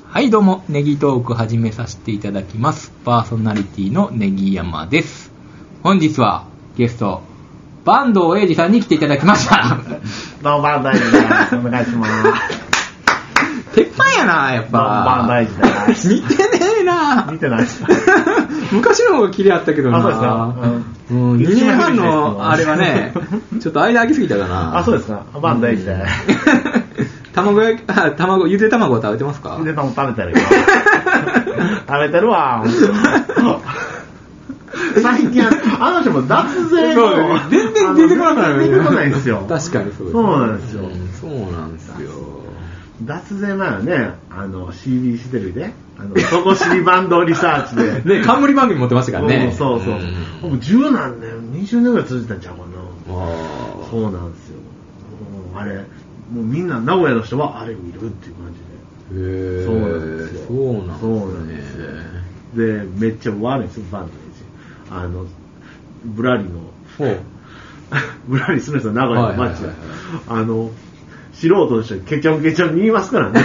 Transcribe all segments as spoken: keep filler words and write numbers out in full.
はいどうも、ネギトーク始めさせていただきます。パーソナリティのネギ山です。本日はゲスト坂東英二さんに来ていただきました。 どうも坂東英二です。お願いします。 鉄板やな、やっぱ。 坂東英二です。 似てねえな。 似てないです。 昔の方が綺麗あったけどな。 あ、そうですか。 うん、にねんはんのあれはね、ちょっと間空きすぎたかな。 あ、そうですか。坂東英二です。 卵焼き、あ、卵、ゆで卵食べてますか？ ゆで卵食べてるよ。食べてるわ。最近、あの人も脱税の全然出てこなくなる。 出てこないんですよ。 確かにそうです。 そうなんですよ。 そうなんですよ。 脱税前はね、あの シービーシー テレビで、あのそこ知りバンドリサーチで、 ね、冠番組持ってましたからね。 そうそう。僕十何年、にじゅうねんぐらい続いたんちゃうかな。そうなんですよ。あれ。もうみんな名古屋の人はあれ見るっていう感じで。 へー、 そうなんですよ。 そうなんですね。 そうなんですよ。で、めっちゃ悪いんですよ、バンドに。あの、ぶらりの、ぶらりするんですよ、名古屋の街で。あの、素人の人にケチョンケチョンに言いますからね。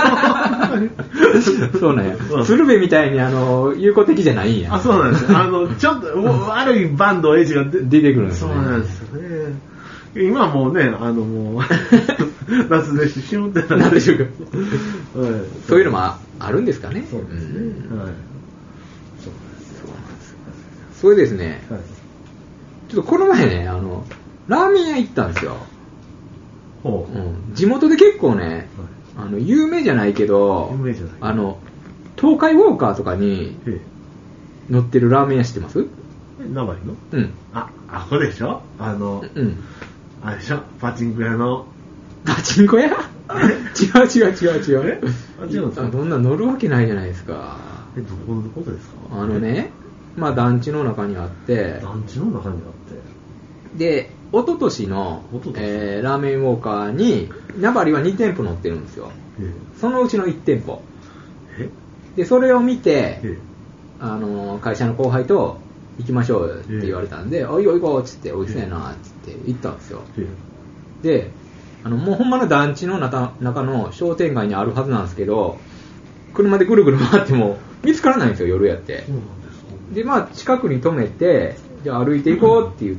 そうね。鶴瓶みたいにあの、友好的じゃないんや。 あ、そうなんですよ。あの、ちょっと悪いバンドエイジが出てくるんですね。 そうなんですよね。今はもうね、あのもう夏でしゅんってなんでしょうか。そういうのもあるんですかね。 そうですね。はい。そうなんですよ。それですね。 はい、 ちょっとこの前ね、あのラーメン屋行ったんですよ。 ほう。 うん、地元で結構ね、はい、あの有名じゃないけど、 有名じゃない。 あの東海ウォーカーとかに乗ってるラーメン屋知ってます？ 名古屋の？うん。あ、あこれでしょ？あの。うん。あれでしょパチンコ屋のパチンコ屋違う違う違う違うえあ違うんですか？ どんな乗るわけないじゃないですか。 えどこのことですか？ あのねまあ団地の中にあって団地の中にあってで一昨年のえー、ラーメンウォーカーに名張はに店舗載ってるんですよ。そのうちのいち店舗えでそれを見てあの会社の後輩と行きましょうって言われたんで、おいおい行こうっつっておいしそうやなっつって行ったんですよ。で、あのもうほんまの団地の中、中の商店街にあるはずなんですけど、車でぐるぐる回っても見つからないんですよ、夜やって。で、まあ近くに止めて、じゃあ歩いて行こうって言って、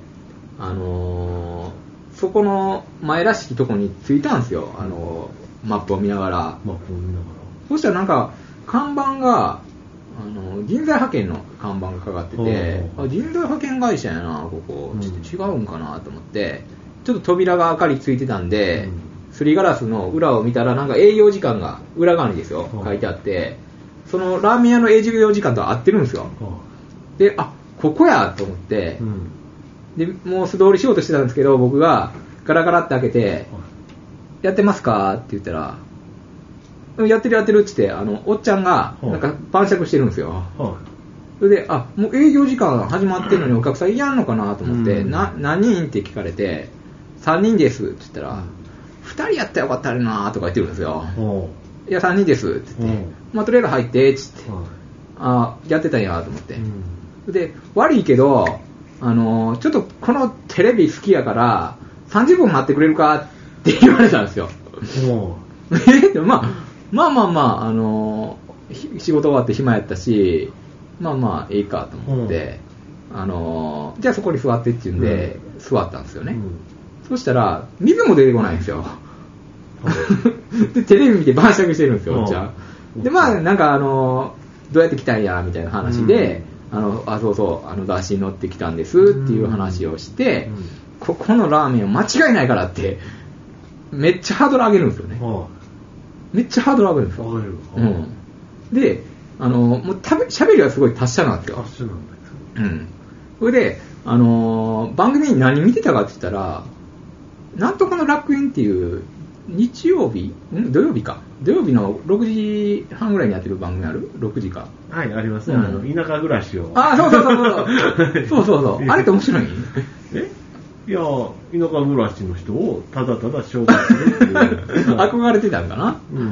あのー、そこの前らしきとこに着いたんですよ、あのー、マップを見ながら。 マップを見ながら。 そしたらなんか看板があの人材派遣の看板がかかってて、あ人材派遣会社やなここちょっと違うんかなと思って、ちょっと扉が明かりついてたんで、うん、すりガラスの裏を見たらなんか営業時間が裏側にですよ書いてあって、そのラーメン屋の営業時間と合ってるんですよ。であここやと思って、うん、でもう素通りしようとしてたんですけど僕がガラガラって開けて、やってますかって言ったらやってるやってるって言ってあのおっちゃんがなんか晩酌してるんですよ。それであもう営業時間始まってるのにお客さんいやんのかなと思って、うん、な何人って聞かれてさんにんですって言ったら、うん、ふたりやったらよかったなとか言ってるんですよ。いやさんにんですって言って、まあ、とりあえず入ってって言って、あやってたんやと思って、うん、で悪いけどあのちょっとこのテレビ好きやからさんじゅっぷん待ってくれるかって言われたんですよ。えでもまあまあまあまあ、あのー、仕事終わって暇やったし、まあまあいいかと思って、うん、あのー、じゃあそこに座ってって言うんで、うん、座ったんですよね、うん、そしたら水も出てこないんですよ、うん、でテレビ見て晩酌してるんですよおっちゃんでまあなんかあのー、どうやって来たんやみたいな話で、うん、あのあそうそうあの雑誌に載ってきたんですっていう話をして、うん、ここのラーメンは間違いないからってめっちゃハードル上げるんですよね、うんめっちゃハードル上げるんですよ。上げる。うん。で、あのもう喋りはすごい達者なんですよ。 達者なんだけど。うん。それで、あのー、番組に何見てたかって言ったら、なんとかの楽園っていう日曜日、ん土曜日か。土曜日のろくじはんぐらいにやってる番組ある？ろくじか。 はい、ありますね。うん、あの田舎暮らしを。 あ、そうそうそうそう。そうそうそう。あれって面白い？ え？いや田舎暮らしの人をただただ紹介するっていう憧れてたんかな、うん、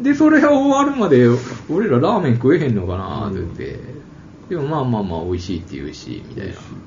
でそれが終わるまで俺らラーメン食えへんのかなって言って、うん、でもまあまあまあ美味しいって言うしみたい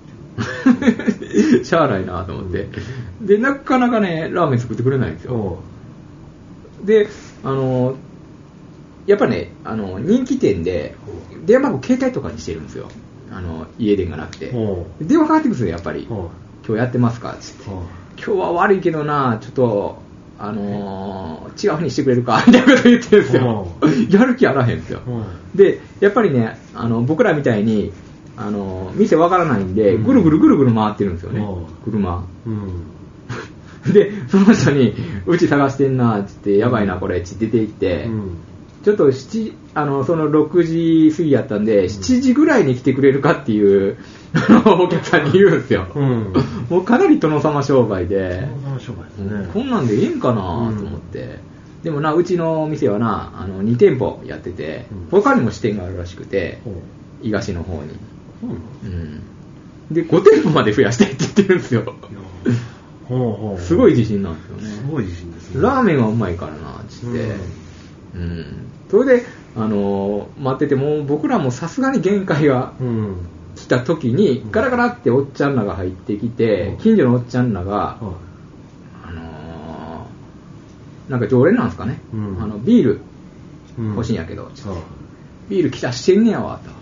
なしゃあないなと思って、うん、でなかなかねラーメン作ってくれないんですよ。であのやっぱね、あの人気店で電話番号携帯とかにしてるんですよ。あの家電がなくて電話かかってくるんですよ。やっぱり今日やってますかって言って、今日は悪いけどな、ちょっとあのー、違う風にしてくれるかみたいなこと言ってるんですよ。やる気あらへんですよ。でやっぱりね、あの僕らみたいにあの店わからないんで、ぐるぐるぐるぐる回ってるんですよね、車。でその人にうち探してんなって言って、やばいなこれって出て行って、ちょっと七あのそのろくじ過ぎやったんで、しちじぐらいに来てくれるかっていうお客さんに言うんですよ。もうかなり殿様商売で、こんなんでいいんかなと思って、でもな、うちの店はな、あのに店舗やってて、他にも支店があるらしくて、伊賀市の方に、うん、でご店舗まで増やしたいって言ってるんですよ。すごい自信なんですよね。 すごい自信ですね。 ラーメンはうまいからなって言って、うんうん、それで、あのー、待ってても僕らもさすがに限界が来た時に、うん、ガラガラっておっちゃんらが入ってきて、うん、近所のおっちゃんらが、うん、あのー、なんか常連なんですかね、うん、あのビール欲しいんやけど、うん、ビール来たしてんねやわと、うん、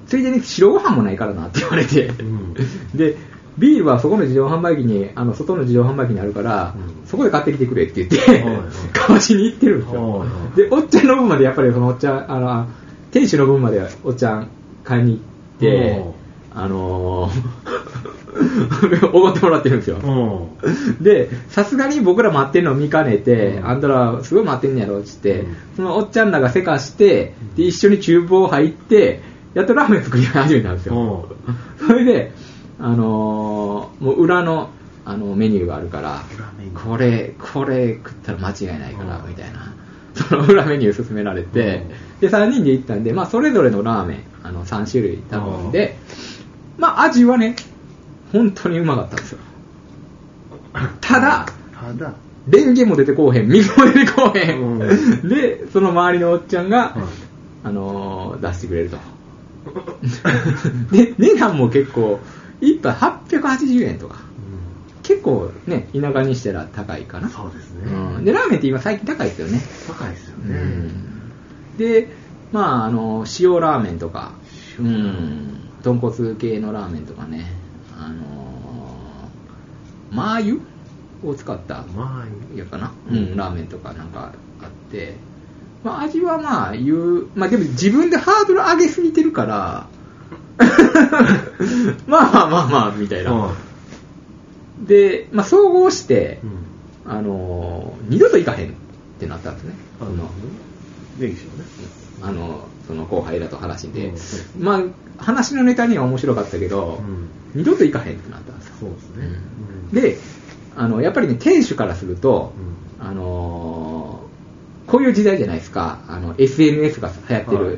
ついでに白ご飯もないからなって言われて、うん、でビールはそこの自動販売機に、あの外の自動販売機にあるから、うん、そこで買ってきてくれって言って買わしに行ってるんですよ。でおっちゃんの分までやっぱりそのおっちゃん、あの店主の分までおっちゃん買いに行って、あのー、おごってもらってるんですよ。でさすがに僕ら待ってるのを見かねて、うん、あんたらすごい待ってんねやろっつって、うん、そのおっちゃんらがせかしてで一緒に厨房入ってやっとラーメン作り始めたんですよ。それであのー、もう裏の、あのメニューがあるから、これこれ食ったら間違いないからみたいな、その裏メニュー勧められて、でさんにんで行ったんで、まあ、それぞれのラーメンあのさん種類頼んで、まあ味はね本当にうまかったんですよ。ただただレンゲも出てこうへん、水も出てこうへん、うん、でその周りのおっちゃんが、うん、あのー、出してくれるとで値段も結構いっぱいはっぴゃくはちじゅうえんとか、うん、結構ね田舎にしたら高いかな。 そうですね、 うん、でラーメンって今最近高いですよね。 高いですよね、うん、 でまああの塩ラーメンとか、うん、豚骨系のラーメンとかね、あのー、マー油を使ったやかな、うん、ラーメンとかなんかあって、まあ、味はまあ言う、まあでも自分でハードル上げすぎてるからまあまあまあまあみたいな、うん、で、まあ、総合して、うん、あのー、二度と行かへんってなったんですね。あのねねあのその後輩らと話して、うん、まあ話のネタには面白かったけど、うん、二度と行かへんってなったんですよ。 そうですね、 うん、であのやっぱりね店主からすると、あのー、こういう時代じゃないですか、あの エスエヌエス が流行ってる、はいはい、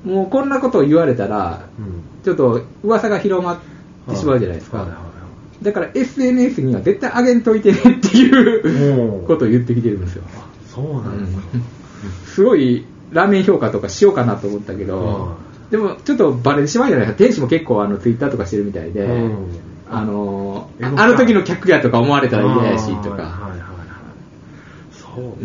もうこんなことを言われたら、うん、ちょっと噂が広まってしまうじゃないですか、はいはいはい、だから エスエヌエス には絶対上げんといてねっていうことを言ってきてるんですよ。 そうなんですか、うん、 すごいラーメン評価とかしようかなと思ったけど、うん、でもちょっとバレてしまうじゃないですか。店主も結構あのツイッターとかしてるみたいで、うん、あのあの時の客やとか思われたら嫌やしとか、はいはいはい、そう、うん、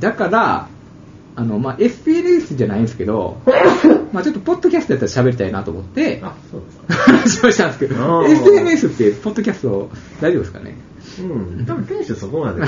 だからあの、まあ、エスエヌエス じゃないんですけどまあちょっとポッドキャストやったら喋りたいなと思って話をしたんですけど、 エスエヌエス ってポッドキャスト大丈夫ですかね。 うん、多分店主そこまで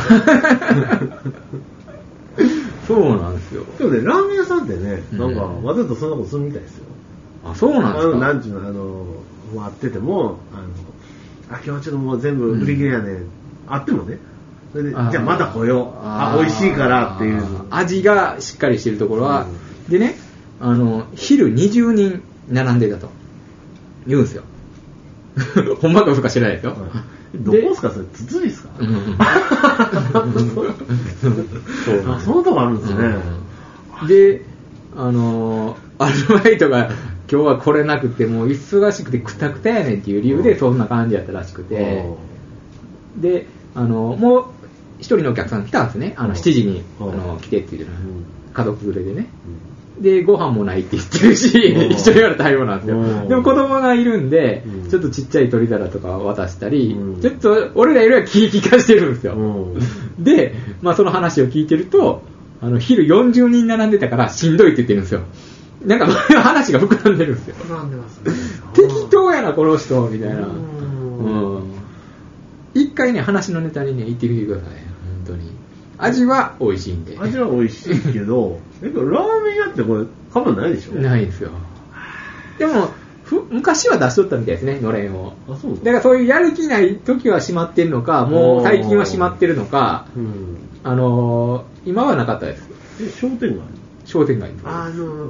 そうなんですよ。 でもね、ラーメン屋さんってね、なんかわざとそんなことするみたいですよ。 あ、そうなんですか。 あのなんちゅうの、あの待ってても、あのあ今日ちょっともう全部売り切れやねん、うん、あってもね、それでじゃあまた来よう、あ美味しいからっていう、 味がしっかりしてるところは、うん、でね、あの昼にじゅうにん並んでたと言うんですよ。ほんまか嘘か知らないですよ。 どこですかそれ、筒ですか、うん、そうあそのとこあるんですね、 うん、であのアルバイトが今日は来れなくてもう忙しくてクタクタやねんっていう理由でそんな感じやったらしくて、であのもう一人のお客さん来たんですね。あのしちじにあの来てって言ってる、家族連れでね、でご飯もないって言ってるし一緒にやる対応なんですよ。でも子供がいるんで、うん、ちょっとちっちゃい取り皿とか渡したり、うん、ちょっと俺らよりは気利かしてるんですよ。で、まあ、その話を聞いてるとあの昼よんじゅうにん並んでたからしんどいって言ってるんですよ。なんか話が膨らんでるんですよ。 膨らんでますね。 適当やなこの人みたいな。うん。一回ね話のネタにね言ってみてください。本当に。味は美味しいんで。 味は美味しいけど、えラーメン屋ってこれ看板ないでしょ？ ないですよ。でもふ昔は出しとったみたいですね、のれんを。 あ、そうだからそういうやる気ない時は閉まってるのか、もう最近は閉まってるのか、うん、あのー、今はなかったです。 え、商店街？ 商店街に。 あの、うん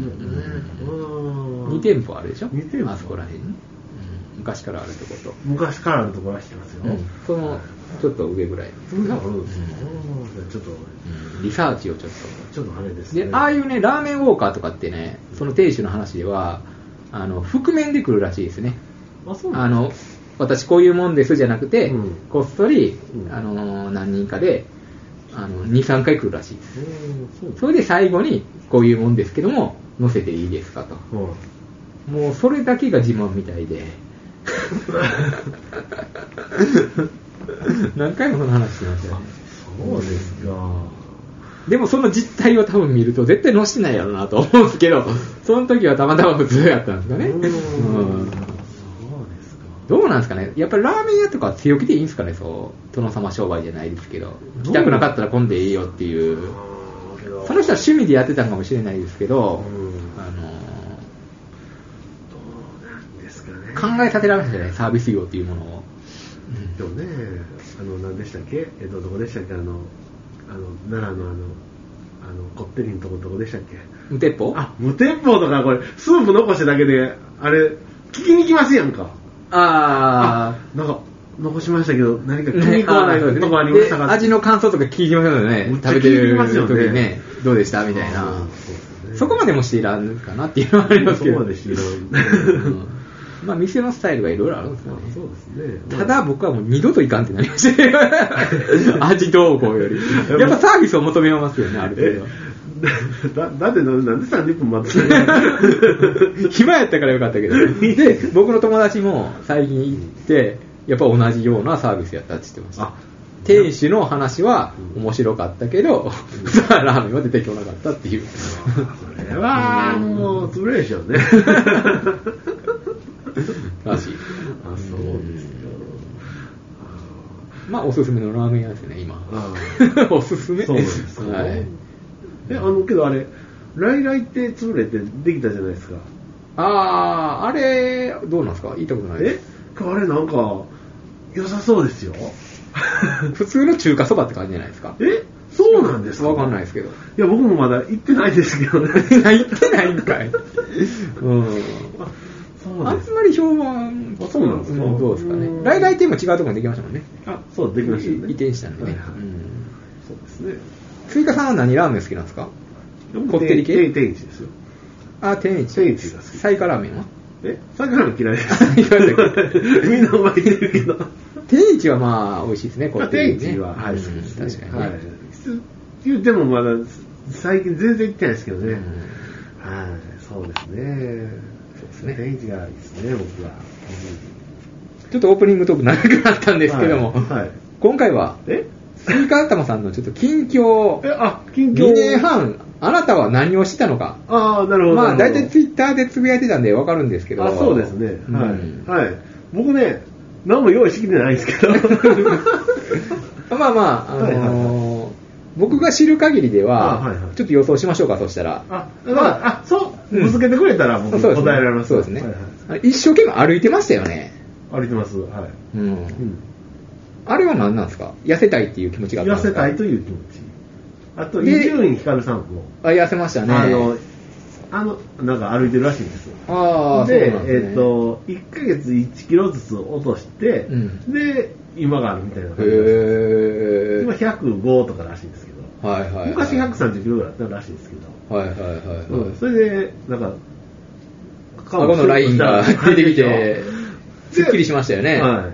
うん、に店舗あるでしょ？ に店舗あそこら辺に、うん。昔からあるところと。 昔からあるところは知ってますよ。うん、 そのちょっと上ぐらい。 そんなのあるんですよ。ちょっと、 うん、リサーチをちょっと。 ちょっとあれですね。 で、ああいうね、ラーメンウォーカーとかってね、その店主の話では、あの覆面で来るらしいですね。 あ、そうあの私こういうもんですじゃなくて、うん、こっそり、 うん、 あの何人かであのにさんかい来るらしいです。 うん、そうそれで最後にこういうもんですけども乗せていいですかと、うん、もうそれだけが自慢みたいで何回もその話してましたよね。 そうですか。 でもその実態を多分見ると絶対乗してないやろうなと思うんですけど、その時はたまたま普通やったんですかね。うん、そうですか。どうなんですかね。やっぱりラーメン屋とか強気でいいんですかね。そう殿様商売じゃないですけど、来たくなかったら混んでいいよっていう。その人は趣味でやってたかもしれないですけど、うん、あのどうなんですかね。 考えさせられましたね、サービス業っていうものを。 でもね、あの何でしたっけ、えっとどこでしたっけ、あのあの奈良のあのあのこってりのとこどこでしたっけ、 無鉄砲？ あ、無鉄砲とかこれスープ残しただけであれ聞きに来ますやんか。 ああ、 なんか残しましたけど何か気に食わないとこありましたか、 ね、味の感想とか聞いてますよね。食べてる時にね、どうでしたみたいな。 そ, ね、そこまでもしていらんかなっていうのはありますけど。 そこまでしていらん、 うんまあ、店のスタイルがいろいろあるんですよね。 そうですね。 ただ僕はもう二度といかんってなりましたね。味どうこうより。やっぱサービスを求めますよね、ある程度。だ, だってなんでさんじゅっぷん待って暇やったからよかったけど。で、僕の友達も最近行って、やっぱ同じようなサービスやったって言ってました。店主の話は面白かったけど、うん、ラーメンは出てこなかったっていう。 それはもう潰れるでしょうね。 らしい。 あ、そうですよ。 まあおすすめのラーメン屋ですね今。おすすめ。 そうですか。はい。え、あのけどあれ来来って潰れてできたじゃないですか。 ああ、あれどうなんですか？言いたことないです。 え、あれなんか良さそうですよ。 普通の中華そばって感じじゃないですか。 え、そうなんですか？ わかんないですけど。いや僕もまだ行ってないですけどね。 行ってないんかい。うん。あんまり評判、 あ、そうなんですか、 うん、どうですかね。来来店も違うところにできましたもんね。 あ、そうできましたね。 移転したんでね。はいはい、 うん、そうですね。 追加さんは何ラーメン好きなんですか？こってり系？ 天一ですよ。 あ、天一。 天一が好き。 サイカラーメンは？ え、サイカラーメン嫌いです。みんなうまいって言うけど。 天一はまあ美味しいですね。こってりね。 天一ははい、そうですね。 確かにね。はい。 言うてもまだ最近全然行ってないですけどね。うん、はい、そうですね。天一がいいですね、僕は。 ちょっとオープニングトーク長くなったんですけども、はいはい、今回はえスイカ頭さんのちょっと近況、 えあ近況にねんはんあなたは何をしたのか。 ああ、なるほど。 まあ大体ツイッターでつぶやいてたんでわかるんですけど。 あ、そうですね。はい、 うん、 はい。僕ね、何も用意してきてないんですけど。 まあまあ、あのーはいはいはい、僕が知る限りでは、はいはい、ちょっと予想しましょうか、そしたら。 あ、まあ、あ、そう、ぶつけてくれたら僕答えられます。 そうですね。そうですね、はいはい、一生懸命歩いてましたよね。 歩いてます。はい。うん。うん、 あれは何なんですか？痩せたいっていう気持ちがあったんですか？ 痩せたいという気持ち。あと、伊集院光さんも。 あ、痩せましたね。 あの、あの、なんか歩いてるらしいんですよ。 ああ、 で、 そうなんですね。 えっと、いっかげついちキロずつ落として、うん、で、今があるみたいな感じで。今ひゃくごとからしいんですけど。 はいはいはい、 昔ひゃくさんじゅっキロぐらいだったらしいですけど。 はいはいはい、はいうん。それで、なんか、 顎のラインが出てきて、すっきりしましたよね。 はい。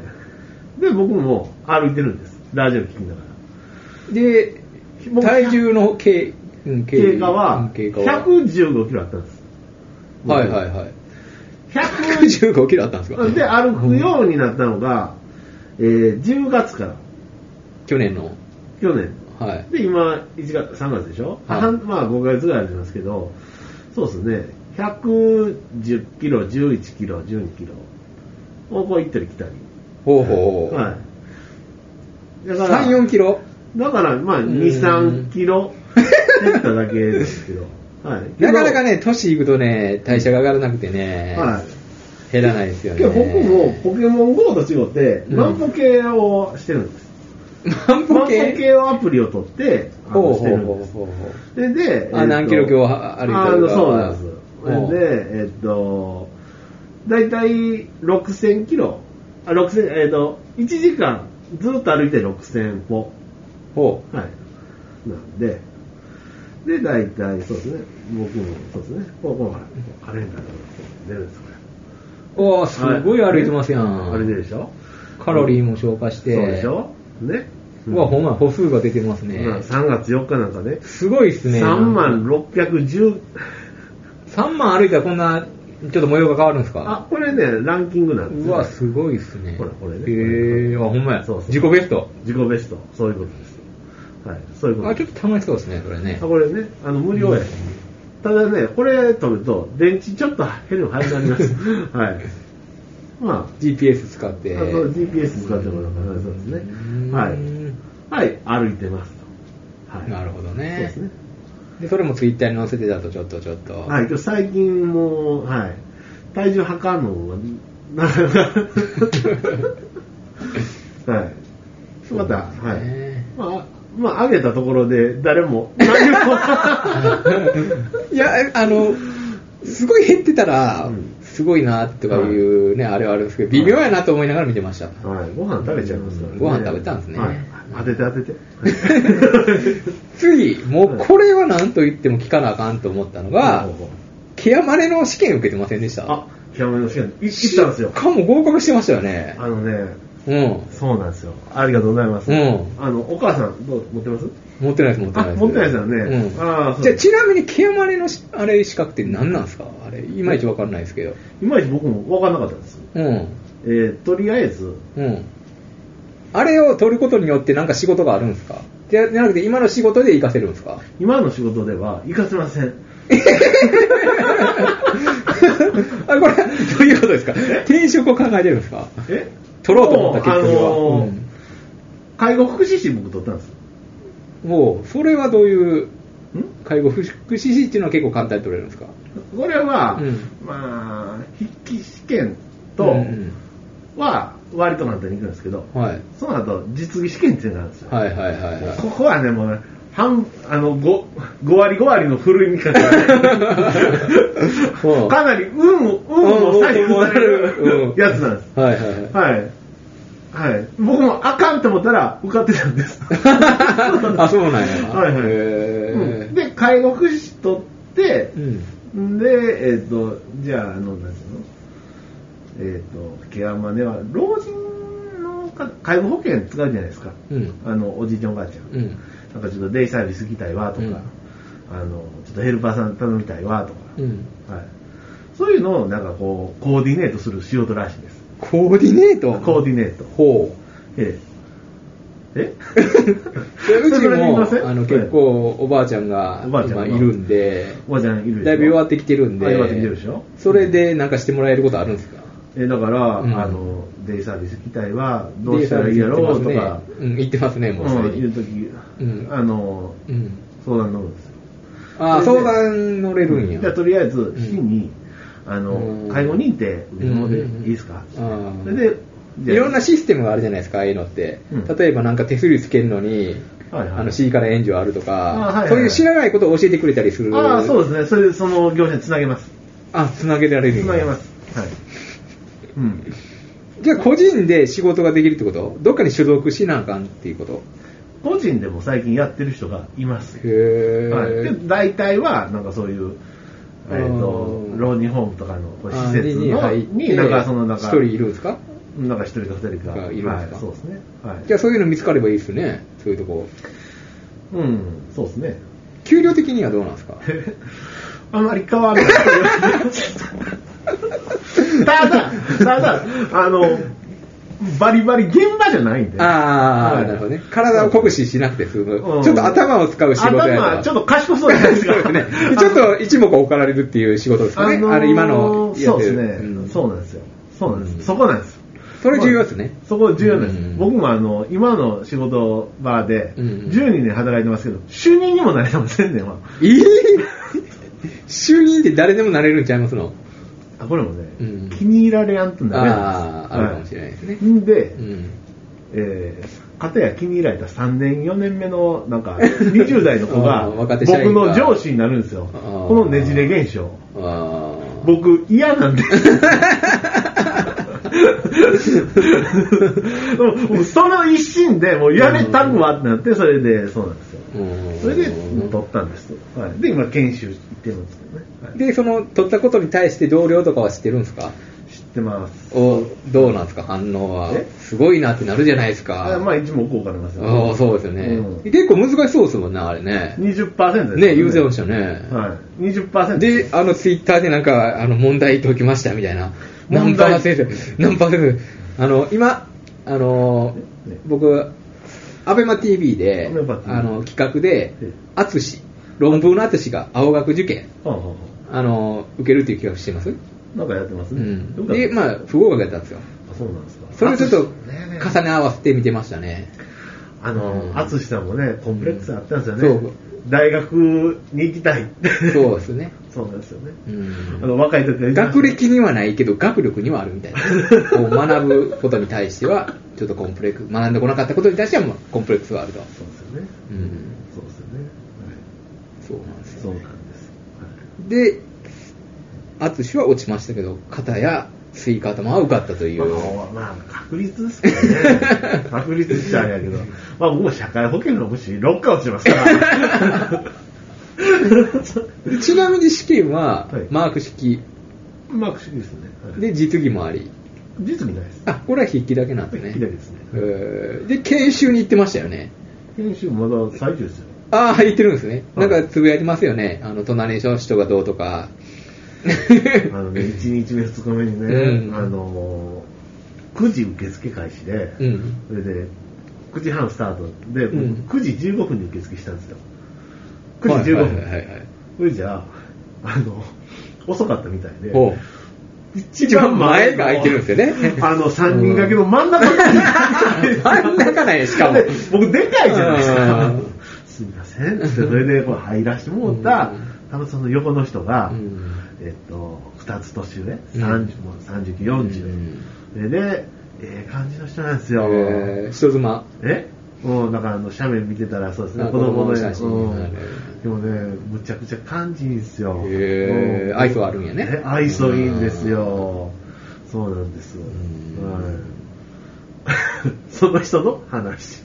で、僕も歩いてるんです。ラジオ聞きながら。 で、体重の経経過はひゃくじゅうごキロあったんです。 はいはいはい。ひゃくじゅうごキロあったんですか？ で、歩くようになったのが、えー、じゅうがつから。 去年の去年。 はい。 で、今、いちがつ、さんがつでしょ、はい、まあ、ごかげつぐらいありますけど、そうですね、ひゃくじゅっキロ、じゅういちキロ、じゅうにキロをこう行ったり来たり。 ほうほう。 はい。だから、 さん、よんキロだから、まあ、に、さんキロ減っただけですけど。はい。 なかなかね、年いくとね、代謝が上がらなくてね。はい。減らないですよね。 僕もポケモン ゴー と違って、うん、万歩計をしてるんです。万歩計をアプリを取って、 ほうほうほうほう。で、で、 あ、何キロ今日歩いたりとか。 そうなんです。で、えっと、だいたいろくせんキロ、あ、ろくせん、えっと、いちじかんずっと歩いてろくせんぽ。 ほう。 はい。なんで、で、だいたいそうですね、僕もそうですね、こう、こう、カレンダーが出るんです、これ。 おー、すごい歩いてますやん。 あれででしょ、 カロリーも消化して。 そうでしょね。 うわ、ほんま、歩数が出てますね。 さんがつよっかなんかね。 すごいっすね。 さんまんろっぴゃくじゅう。 さんまん歩いたらこんな、ちょっと模様が変わるんですか？ あ、これね、ランキングなんですよ、ね。 うわ、すごいっすね。 これ、これね。 へえー、あ、ほんまや。そうそう。自己ベスト。 自己ベスト。そういうことです。はい。そういうことです。あ、ちょっと楽しそうですね、これね。 あ、これね、あの、無料や。うん、ただね、これ取ると、電池ちょっと減るの早くなります。はい。まあ、 ジーピーエス 使って。 あ、そう、ジーピーエス 使ってもらうから、そうですね。はい。はい、歩いてますと。はい。 なるほどね。 そうですね。 で、それもツイッターに載せてたと、ちょっとちょっと。 はい、今日最近もう、はい。体重測るのは、なかなか。はい。また、はい。まあ、まあ、上げたところで、誰も、何も。 いや、あの、すごい減ってたら、うんすごいなとかいうね、はい、あれはあるんですけど、微妙やなと思いながら見てました。 はい、ご飯食べちゃいますからね。 ご飯食べたんですね。はい、 当てて当てて。 次、もうこれは何と言っても聞かなあかんと思ったのが、ケアマネの試験受けてませんでした？ あ、ケアマネの試験、行ったんですよ。 かも合格してましたよね。 あのね、 うん。 そうなんですよ。ありがとうございます。うん。あの、お母さん、どう持ってます？ 持ってないです、持ってないです。 持ってないですよね。 うん。ああ、そう。じゃあ、ちなみに、ケアマネのあれ資格って何なんですか？あれ、いまいちわかんないですけど。 いまいち僕もわかんなかったです。うん。えー、とりあえず、 うん。あれを取ることによってなんか仕事があるんですか？じゃなくて、今の仕事で活かせるんですか？ 今の仕事では活かせません。 あ、これ、どういうことですか？転職を考えてるんですか？ え取ろうと思った結局は。あのーうん、 介護福祉士僕取ったんです。 もう、それはどういう、介護福祉士っていうのは結構簡単に取れるんですか？ これは、うん、まあ、筆記試験とは割と簡単にいくんですけど、はい、その後、実技試験っていうのがあるんですよ。 はいはいはいはい、 ここはね、もうね、半あの 5, ご割ご割のふるい見方かなり運を、運を左右されるやつなんです。 はいはいはい。 はいはい、僕もあかんと思ったら受かってたんです。 あ、そうなんや。 はいはい。うん、で、介護福祉士取って、うん、で、えっ、ー、と、じゃあ、あの、なんていうのえっ、ー、と、ケアマネは、老人の介護保険使うじゃないですか。うん、あの、おじいちゃんおばあちゃん。うん、なんかちょっとデイサービス行きたいわとか、うん、あの、ちょっとヘルパーさん頼みたいわとか、うん、はい。そういうのをなんかこう、コーディネートする仕事らしいです。 コーディネート？ コーディネート。 ほう。 ええ。えうちもあの結構おばあちゃんが今いるんで、 おばあちゃんいるだいぶ弱ってきてるんで、 弱ってきてるでしょ。 それでなんかしてもらえることあるんですか？ えだから、うん、あのデイサービス行きたいはどうしたらいいやろうとか、 うん、言ってますね、もうそれに。 言うとき、あの、うん、相談乗るんですよ。 ああ、相談乗れるんや。 じゃあとりあえず市に、あの介護認定受けるのでいいですか？それでいろんなシステムがあるじゃないですか、ああいうのって。うん、例えばなんか手数料つけるのに、はいはい、あの C から援助あるとか、はいはい、そういう知らないことを教えてくれたりする。 ああ、そうですね。それでその業者につなげます。 あ、つなげられる。 つなげます。はい。 うん。じゃあ個人で仕事ができるってこと？どっかに所属しなあかんっていうこと？ 個人でも最近やってる人がいます。 へー。 はい。で、大体はなんかそういう、えーと、老人ホームとかの施設のに、なんかそのなんか、 一人いるんですか？ なんか一人か二人かいるんですか？はい、 そうですね。はい。 じゃあそういうの見つかればいいですね。そういうとこ。 うん、そうですね。 給料的にはどうなんですか？ あまり変わらない。ただ、ただ、あの、 バリバリ現場じゃないんで。 ああ、はい、なるほどね。体を酷使しなくて済む、うん。ちょっと頭を使う仕事や頭、ちょっと賢そうじゃないですか。 そうですね。ちょっと一目置かれるっていう仕事ですかね。あのー、あれ今のそうですね、うん。そうなんですよ。そうなんです。うん、そこなんです。 それ重要ですね。 そこ重要です。うん、僕もあの、今の仕事場で、じゅうにねん働いてますけど、主任にもなれてませんねんわ。 えぇ、ー、主任って誰でもなれるんちゃいますの？ あ、これもね、うん、気に入られやんとなれないです。 ああ、あるかもしれないですね。 んで、うん、えー、かたや気に入られたさんねん、よねんめの、なんか、にじゅう代の子が、僕の上司になるんですよ。このねじれ現象。僕、嫌なんです。その一心でもうやめたくわってなって、それで、そうなんですよ。それで取ったんです。はい、で、今、研修行ってるんですけどね。はい、 で、その取ったことに対して同僚とかは知ってるんですか？ 知ってます。 お、どうなんですか、反応は。すごいなってなるじゃないですか。 あ、まあ、一目置かれますよね。ああ、そうですよね、うん。結構難しそうですもんね、あれね。 にじゅっパーセント ですね。ね、言うてましたね。 はい。にじゅっパーセント。 で、あの、ツイッターでなんか、あの、問題解きましたみたいな。何パーセント、何パーセント。あの、今、あの、ね、僕、アベマ ティーブイ で、あの、企画で、アツシ、論文のアツシが青学受験、はあはあ、あの、受けるっていう企画してます？ なんかやってますね。うん、 で、まあ、不合格やったんですよ。 あ、そうなんですか。 それをちょっと重ね合わせて見てましたね。 あの、アツシさんもね、コンプレックスあったんですよね。そう。大学に行きたい。 そうですね。 そうなんですよね。うん、あの若い時から学歴にはないけど学力にはあるみたいな。こう学ぶことに対してはちょっとコンプレックス、学んでこなかったことに対してはコンプレックスはあると。 そうですよね。うん。そうですよね。はい。 そうなんですよ、ね。 そうなんです。 はい、で、淳は落ちましたけど、片やスイカ頭は受かったという。 まあ、まあ、確率ですけどね。確率っちゃあれやけど、まあ僕も社会保険のむしろっか落ちますから。 ちなみに試験はマーク式、 はい、マーク式ですね、 はい、で実技もあり、 実技ないです、 あ、これは筆記だけなんですね。 筆記だけですね、 えー、で研修に行ってましたよね。 研修まだ最中ですよ。 ああ、行ってるんですね。なんかつぶやいてますよね、あの隣の人がどうとか。 あのね、いちにちめふつかめにね、うん、あのくじ受付開始で、うん、それでくじはんスタートで、うん、くじじゅうごふんに受付したんですよ。くじじゅうごふん。それじゃあ、あの、遅かったみたいで、 一番前が空いてるんですよね。 あの、さんにん掛けの真ん中に。 真ん中ないしかも。 僕、でかいじゃないですか。すみません。それで、こう入らしてもらった、多分その横の人が、えっと、ふたつ年上、さんじゅう、さんじゅうきゅう、よんじゅう。で、ええ感じの人なんですよ。 人妻。 えもうだからあの斜面見てたらそうですね、子供の写真、うん、でもねむちゃくちゃ感じいいんですよ。 へー、愛想あるんやね。 愛想いいんですよ。そうなんです。はい、その人の話。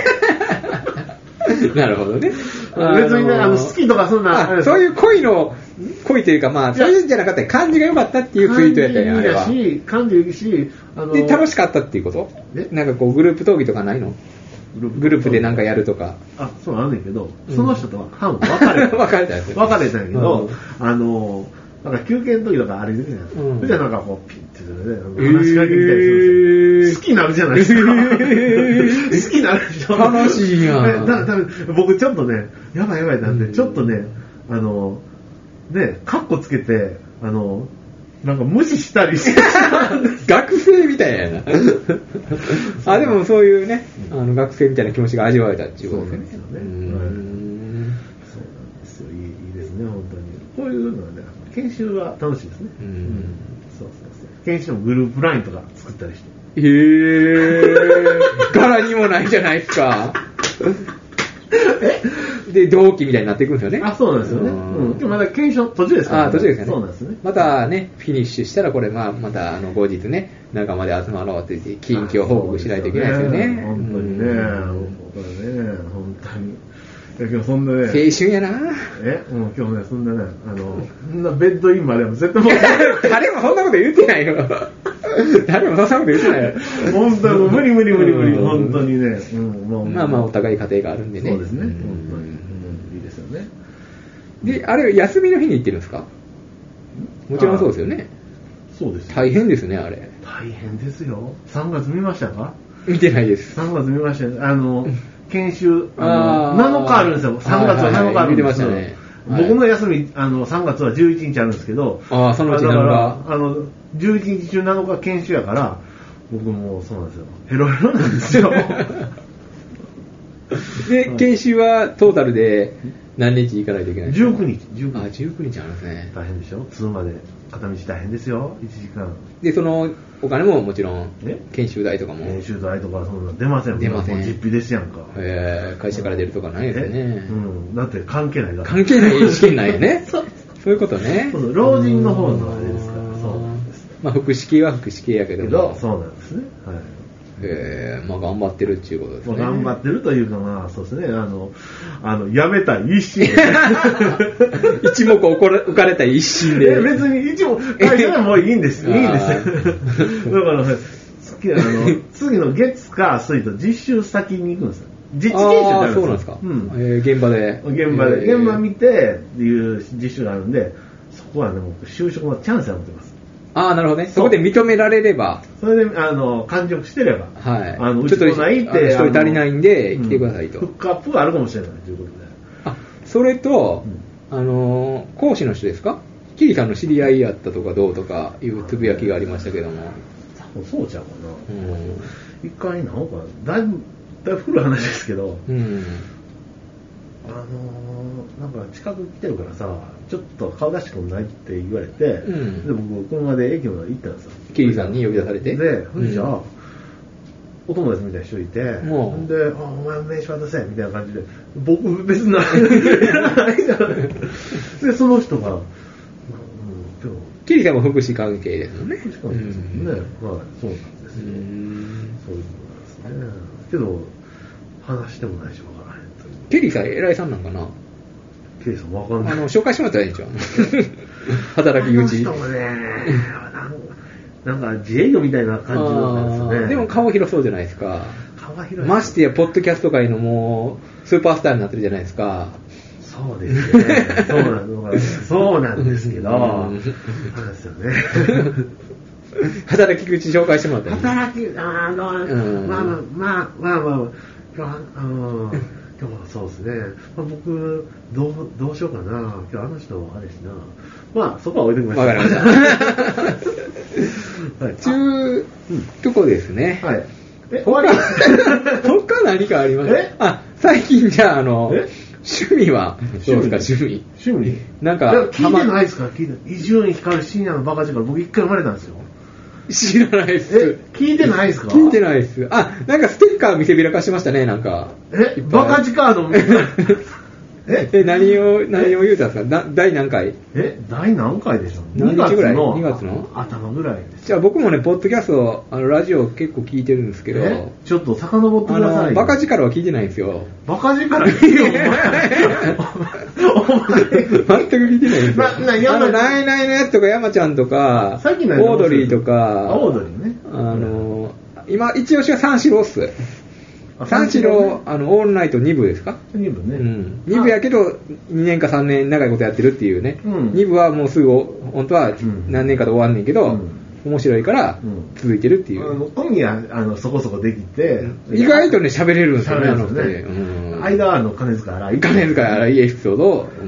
なるほどね。 別にね、あの好きとかそんなそういう恋の恋というかまあそういうんじゃなかったら感じが良かったっていうツイートやったんやあれは。 感じいいし、あので楽しかったっていうこと？なんかこうグループ討議とかないの？グループでなんかやるとか。 あ、そうなんだけど、その人とは半分別れた。 別れたんですよ。 別れたんやけど、うん、あの、なんか休憩の時とかあれできない。うん、それじゃなんかこう、ピッてね、話しかけてきたりするんですよ。好きになるじゃないですか。好きになるでしょ。 楽しいやん。 だだ僕ちょっとね、やばいやばいなんで、ちょっとね、あの、ね、カッコつけて、あの、なんか無視したりして学生みたいなあ、でもそういうね、あの学生みたいな気持ちが味わえたっていうことですね。そうなんですよ。いい、いいですね、本当に。こういうのはね、研修は楽しいですね。うん、うん、そうそうそう。研修のグループラインとか作ったりして。 へー、柄にもないじゃないですか。で同期みたいになっていくんですよね。 あ、そうなんですよね。うん。でもまだ検証途中ですから、 ね。あ、途中ですよね。 そうなんですね。 またね、フィニッシュしたらこれまあまたあの後日ね、仲間で集まろうって言って近況報告しないといけないですよね。 ね本当にね、本当にね、本当に。いや今日そんなね。 青春やな。 え、もう今日ねそんなね、あのそんなベッドインまでも絶対もう誰もそんなこと言ってないよ。誰もそんなこと言ってないよ。 本当にもう無理無理無理無理本当にね。うん、 もうまあまあお互い家庭があるんでね。 そうですね。本当に。ね、 で、あれ休みの日に行ってるんですか？もちろんそうですよね。 そうですよ。 大変ですね、あれ。 大変ですよ。さんがつ見ましたか？ 見てないです。 さんがつ見ましたね。あの、研修、あの、なのかあるんですよ。さんがつはなのかあるんですよ。 はいはいはい、見てましたね。 僕の休み、あの、さんがつはじゅういちにちあるんですけど、 ああ、そのうちなのか。 あの、じゅういちにち中なのか研修やから、僕もそうなんですよ。ヘロヘロなんですよ。 で、研修はトータルで何日行かないといけないんですか？ じゅうくにち。じゅうくにち。 あ、じゅうくにちあるんですね。 大変でしょ？通まで。片道大変ですよ。いちじかん。 で、そのお金ももちろん、研修代とかも。 研修代とかそんな出ません。 出ません。 もう実費ですやんか。 えー、会社から出るとかないですよね。 うん。だって関係ないから。 関係ない試験なんよね。そう。そういうことね。 そうそう、老人の方のあれですから。そうなんです。 まあ、福祉系は福祉系やけども。けど、 そうなんですね。はい。 えー、まあ頑張ってるっていうことですね。 頑張ってるというかまあ、そうですね、あの、あの、辞めたい一心で。 一目置かれた一心で。 別に一目、会社でもいいんです。いいんです。だから、次、あの、次の月か水と実習先に行くんですよ。実地研修ってあるんですよ。 そうなんですか。 うん。 えー、現場で。 現場で、現場見てっていう実習があるんで、そこはね、もう就職のチャンスだと思ってます。 ああ、なるほどね。そこで認められれば。 それで、あの、完熟してれば。 はい。 あの、うちもないって。 一人足りないんで、来てくださいと。 フックアップがあるかもしれないということで。 あ、それと、あの、講師の人ですか？キリさんの知り合いやったとかどうとかいうつぶやきがありましたけども。 多分そうちゃうかな。うん。一回なんか、だいぶ、だいぶ古い話ですけど、うん。あのー、なんか近く来てるからさ、ちょっと顔出してくんないって言われて、うん、で僕車で駅まで行ったんですよ。 キリさんに呼び出されて。 で、ほんじゃ、うん、お友達みたいな人いて、ほんで、あ、お前名刺渡せみたいな感じで、僕別にないじゃない。で、その人が、うん、 キリさんも福祉関係ですよね。 福祉関係ですよね。うん、はい、そうなんですよ。そういうことなんですね。けど、話してもないしわからへん。 ケリーさん偉いさんなんかな？ ケリーさんわかんない。 あの、紹介してもらったらいいんじゃん。働き口。 あの人もね、なんか自営業みたいな感じなんですよね。 でも顔広そうじゃないですか。 顔広い。 ましてや、ポッドキャスト界のもう、スーパースターになってるじゃないですか。 そうですね。そうなの。そうなんですけど、そうですよね。 働き口紹介してもらったらいい。働き、あの、うん、まあまあ、まあまあまあ、ああの今日はそうですね、まあ、僕どうどうしようかな、今日あの人あれしな、まあそこは置いてきました。 わかりました。はい、ちゅうとこですね。はい。え、終わり？他何かあります？え？あ、最近じゃああの趣味はどうですか？趣味。 趣味。 なんか聞いてないですか？聞いて。伊集院光深夜のバカ力、僕一回生まれたんですよ。 知らないっす。 え、聞いてないですか？ 聞いてないっす。あ、なんかステッカー見せびらかしてましたね、なんか。 え、バカ力のえ、え、何を、何を言うたんですか？だ第何回？ え、第何回でしょう？ 何日ぐらい？にがつの頭ぐらいです。 じゃあ僕もね、ポッドキャスト、あの、ラジオ結構聞いてるんですけど。 え、ちょっと遡ってください。 バカ力は聞いてないんですよ。 バカ力聞いてよ、お前。 全く聞いてないんですよ。 な、な、山あの、ナイナイのやつとか、山ちゃんとか、オードリーとか、 オードリーね。 あの、今、一押しは三四郎っす。三四郎、あの、オールナイトに部ですか？ に部ね。 うん。に部やけど、にねんかさんねん長いことやってるっていうね。うん、に部はもうすぐ、本当は何年かで終わんねんけど、うん、面白いから続いてるっていう。 うん、コンビはあのそこそこできて、 意外とね、喋れるんですよね、あの二人。うん、間はあの、金塚荒井。 金塚荒井エピソード、うんうん、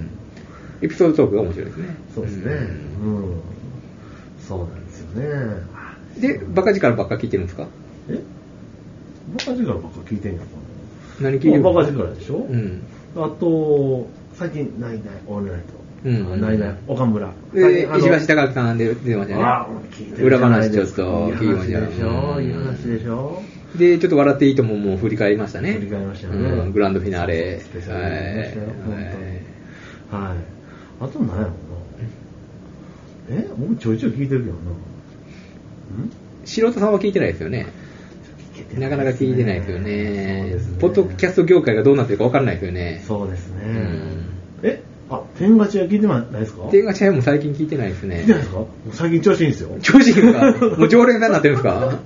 エピソードトークが面白いですね。 そうですね。うん。そうなんですよね。 で、バカ力ばっか聞いてるんですか？ えバカ力ばっか聞いてんやんかな。何聞いてるの？バカ力でしょ？ うん。 あと、最近、ナイナイ、オールナイト。うん。ナイナイ、岡村。 で、石橋貴明さんで出てましたね。 あ、聞いてる。 裏話ちょっと聞きました。 いい話でしょ？いい話でしょ？ で、ちょっと笑っていいとももう振り返りましたね。 振り返りましたよね。 うん、グランドフィナーレ。 スペシャルでしたよ、本当に。はい。あと何やろうな。え僕ちょいちょい聞いてるけどな。ん素人さんは聞いてないですよね。なかなか聞いてないですよね。ポッドキャスト業界がどうなってるか分からないですよね。 そうですね。うん、えあ、天ガチは聞いてないですか？ 天ガチはもう最近聞いてないですね。 聞いてないですか？もう最近調子いいんですよ。 調子いいんですか？もう常連さんになってるんですか？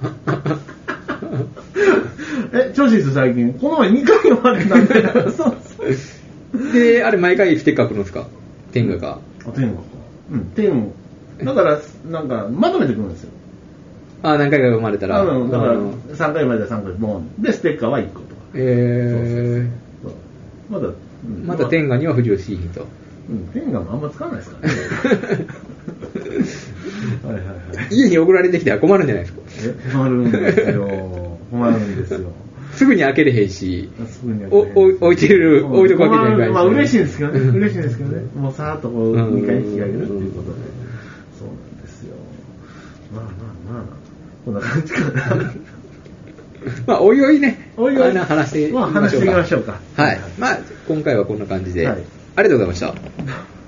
え、調子いいです最近。この前にかい読まれたんで。そうそう。 で、あれ毎回ステッカー来るんですか？天ガが。 あ、天ガか。うん、天だから、なんか、まとめてくるんですよ。 あ、何回か生まれたら。 あのだから、さんかい生まれたらさんかい、ボン。で、ステッカーはいっことか。 えー。 そうそうそうまだ、 うん、また天下には不自由しいひんと。 うん、天下もあんま使わないですからね。はいはいはい。 家に送られてきたら困るんじゃないですか。 え、困るんですよ。困るんですよ。 すぐに開けれへんし、 すぐに開けれへんしお置いてる、置いとくわけにはいかないし、 まあ嬉しいんですけどね。嬉しいんですけどね。もうさーっとこう、にかい引き上げるっていうことで。そうなんですよ。まあまあまあ、こんな感じかな。 まあ、おいおいね、 おいおい話していきましょうか。 まあ、話していきましょうか。 はい。まあ、今回はこんな感じで、 はい、 ありがとうございました。